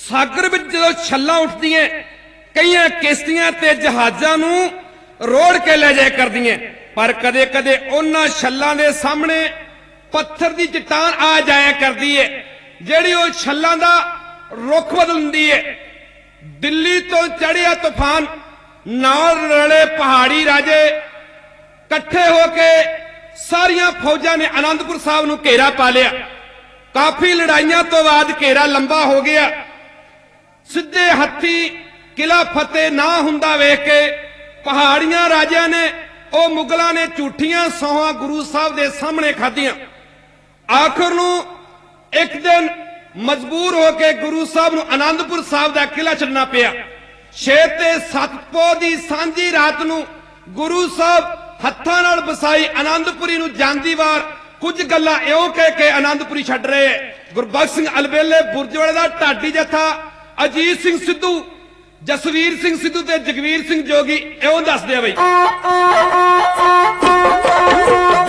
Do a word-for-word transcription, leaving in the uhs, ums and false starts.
सागर विच जदों छल्लां उठदियां कई किश्तियां ते जहाज़ां नूं रोड़ के ले जाया करदियां, पर कदे कदे उन्हां छल्लां दे सामने पत्थर दी चट्टान आ जाया करदी है जिहड़ी उह छल्लां दा रुख बदलदी है। दिल्ली तो चढ़िया तूफान नाल रले पहाड़ी राजे कट्ठे होके सारिया फौजां ने आनंदपुर साहब नूं घेरा पा लिया। काफी लड़ाइयां तो बाद घेरा लंबा हो गया। सीधे हत्थी किला फतेह ना हुंदा वेख के पहाड़ियां राजियां ने ओ मुगलों ने झूठियां सौहां गुरु साहब दे सामने खादियां। आखिर नूं एक दिन मजबूर होके गुरु साहब नूं आनंदपुर साहब दा किला छड्डना पिया। छे ते सत्त पौ दी सांझी रात नूं गुरु साहब हत्थां नाल बसाई आनंदपुरी नूं जांदी वार कुछ गल्लां इउं कह के आनंदपुरी छड्ड रहे। गुरबख्श सिंह अलबेले बुरजवाड़े दा ढाडी जत्था अजीत सिंह सिद्धू, जसवीर सिंह सिद्धू ते जगवीर सिंह जोगी इउं दसदे आ बई।